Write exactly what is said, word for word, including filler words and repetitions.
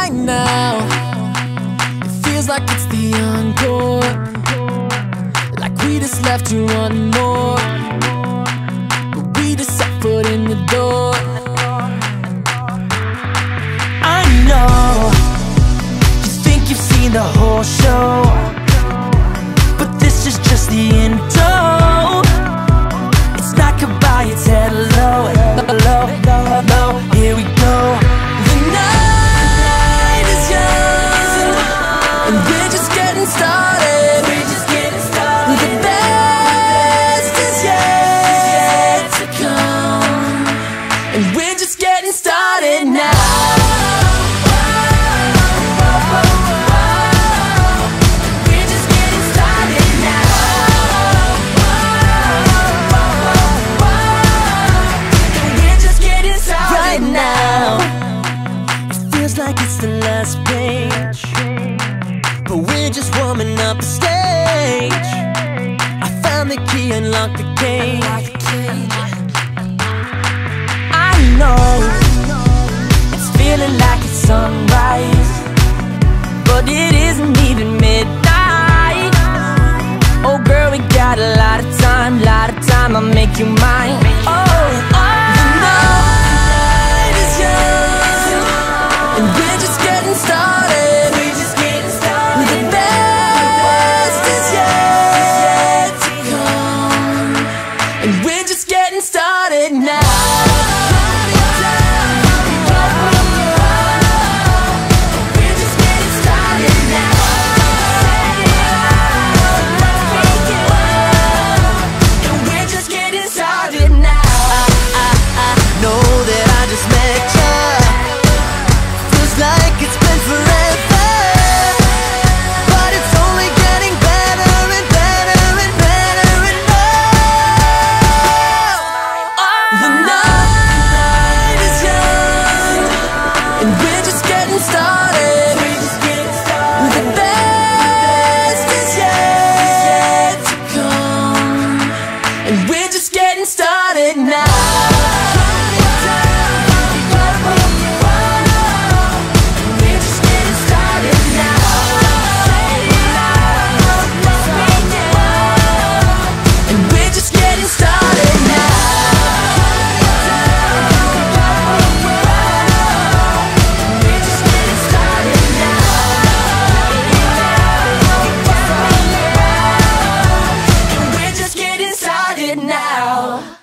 right now. It feels like it's the encore, like we just left you one more, but we just set foot in the door. I know you think you've seen the whole show, but this is just the intro. It's not goodbye, it's hello, hello, hello, here we go. The night is young, and we're just getting started. We're just getting started. The best is yet to come, and we're just getting started now. Like it's the last page, but we're just warming up the stage. I found the key, unlocked the cage. I know it's feeling like it's sunrise, but it isn't even midnight. Oh girl, we got a lot of time, lot of time, I'll make you mine. Oh, oh. The night is young, and we're just getting started. We're just getting started. The best is yet to come, and we're just getting started now. We're just getting started now. And we're just getting started now. I, I, I know that I just met you. Like it's been forever, but it's only getting better and better and better and more. The night is young, and we're just getting started. The best is yet to come, and we're just getting started now. Now